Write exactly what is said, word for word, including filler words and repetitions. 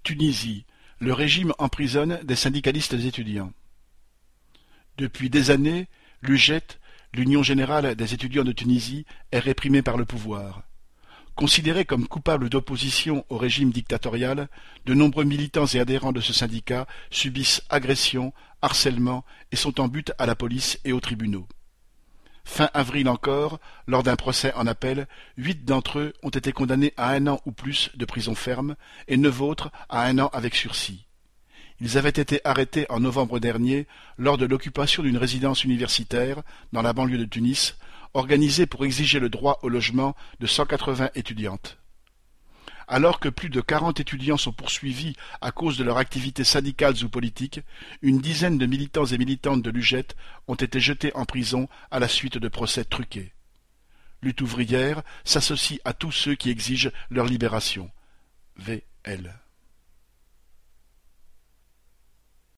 Tunisie, le régime emprisonne des syndicalistes étudiants. Depuis des années, l'U G E T, l'Union générale des étudiants de Tunisie, est réprimée par le pouvoir. Considérés comme coupables d'opposition au régime dictatorial, de nombreux militants et adhérents de ce syndicat subissent agressions, harcèlements et sont en butte à la police et aux tribunaux. Fin avril encore, lors d'un procès en appel, huit d'entre eux ont été condamnés à un an ou plus de prison ferme et neuf autres à un an avec sursis. Ils avaient été arrêtés en novembre dernier lors de l'occupation d'une résidence universitaire dans la banlieue de Tunis, organisée pour exiger le droit au logement de cent quatre-vingts étudiantes. Alors que plus de quarante étudiants sont poursuivis à cause de leurs activités syndicales ou politiques, une dizaine de militants et militantes de l'U G E T ont été jetés en prison à la suite de procès truqués. Lutte ouvrière s'associe à tous ceux qui exigent leur libération. V L